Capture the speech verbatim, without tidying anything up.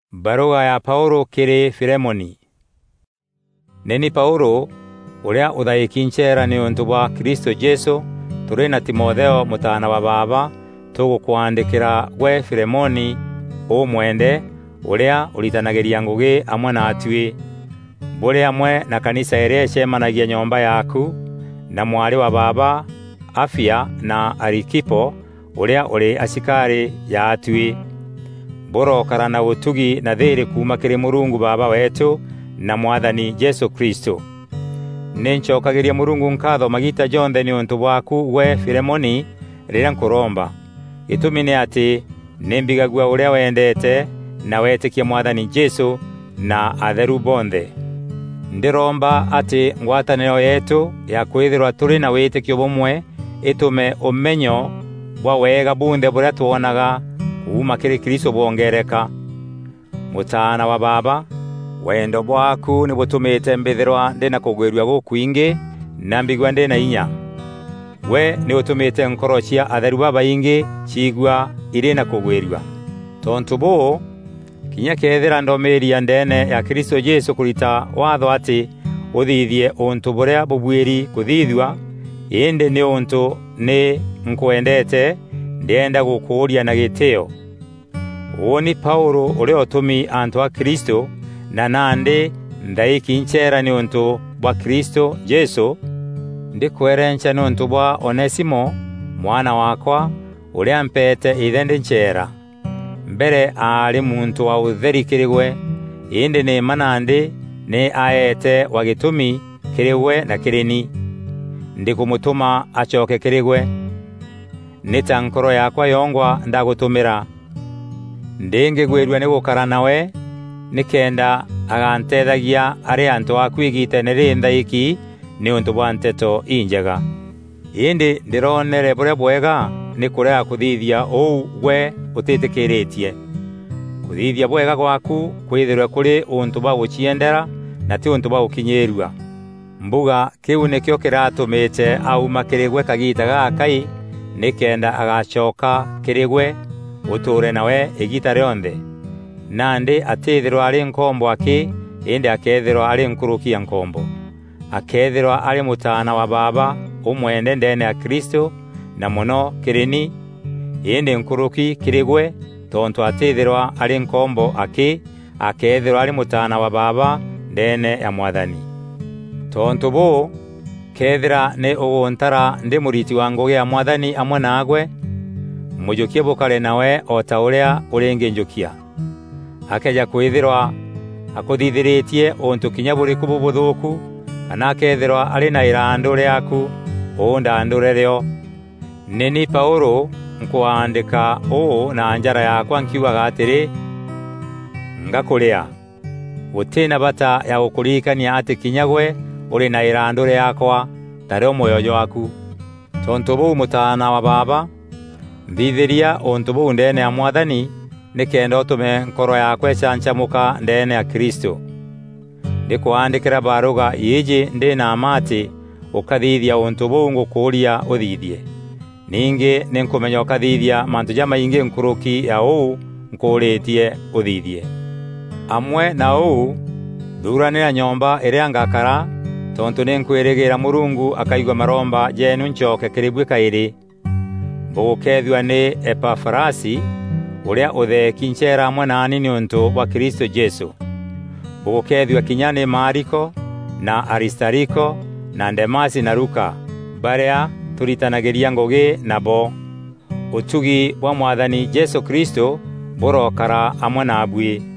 Baruga ya Paulo kiri Filemoni. Neni Paulo uria uthayikinchera ni untu bwa Kristo Jesu turi na Timotheo mutana wa baba tugukwandikira gwe Filemoni umwende uria uritanageria ngugi amwe na atwi buri amwe na kanisa iria cemanagia nyomba yaku na mwari wa baba Afia na Arikipo uria uri asikari ya atwi boro karana utugi na thiri kuma kiri Murungu baba wetu na mwathani Jesu Kristo. Nenchokagiria Murungu nkatho magita jonthe ni untu bwaku we Filemoni rira nkuromba. Gitumi ni ati nimbigagua uria wendete na wetikia mwathani Jesu na atheru bonthe. Ndiromba ati ngwataniro yetu ya kwithirwa turi na witikio bumwe itume umenyo bwa wega bunthe buria tuonaga kuma kiri Kristo bongereka. Mutana wa baba wendo bwaku ni butumite mbithirwa ndina kugwirwa gukwingi na mbigwa ndina inya. We ni utumite nkorochia atheru baba ingi chigwa irina kugwirwa. Tontu bo kinya kethira ndomeria ndene ya Kristo Jesu kurita watho ati uthithie untu buria bubwiri kuthithwa inde ni untu ni nkwendete ndienda gukuria na giteo. Woni Paulo uria utumi antu a Kristo na nande ndaikinchera ni untu bwa Kristo Jesu ndikwerencha ni untu bwa Onesimo mwana wakwa uria mpete ithende nchera mbere ali muntu wa utherikirigwe inde ni manande ni aete wagitumi kiriwe na kirini ndikumutuma achoke kirigwe nita nkoro yakwa yongwa ndagutumira ndenge gwirwe ni gukara nawe nikenda agantethagia ari antu akwigite nirinda iki ni untu bwa nteto injega. Indi ndironere buria bwega ni kurea kuthithia ou we utitikiritie. Kuthithia bwega gwaku kwithirwe kuri untu bwa guchiendera na ti untu bwa gukinyerua. Mbuga kiu nikyo kiratumite au makirigwe kagita gakai nikenda agachoka kirigwe uture nawe igita rionthe. Nande atithirwa ari nkombo aki inde akethirwa ari nkurukia nkombo. Akethirwa ari mutana wa baba umwende ndene ya Kristo na muno kirini inde nkuruki kirigwe tontu atithirwa ari nkombo aki akethirwa ari mutana wa baba ndene ya mwathani. Tontu bo kethira ne uguntara ndi muriti wa ngugi ya mwathani amwe nagwe mujukie bukare nawe ota uria uringi njukia. Akeja kwithirwa akuthithiritie untu kinya buri kububuthuku kana akethirwa ari na irando riaku unda ndurereo. Neni Paulo nkuandika o na njara yakwa nkiuga atiri ngakuria utina bata ya ukurikania ati kinyagwe uri na irando riakwa tare omoyo waku. Tontu bu mutana wa baba mbithiria untu bu ndene ya mwathani nikenda utume nkoro yakwe chanchamuka ndene ya Kristo. Ndikuandikira baruga yiji ndina amati ukathithia untu bu ngukuria uthithie. Ningi ninkumenya ukathithia mantu jamaingi nkuruki ya ou nkuritie uthithie. Amwe na ou thuranira nyomba iria ngakara tontu ninkwirigira Murungu akaigwa maromba jenu nchoke kiribwe kairi. Bukethwa ni Epafrasi uria uthekinchera mwanani ni untu wa Kristo Jesu. Bukethwa kinyane Mariko na Aristariko na Demasi na Luka barea turitanageria ngugi nabo. Utugi wa mwathani Jesu Kristo burokara amwe nabwi.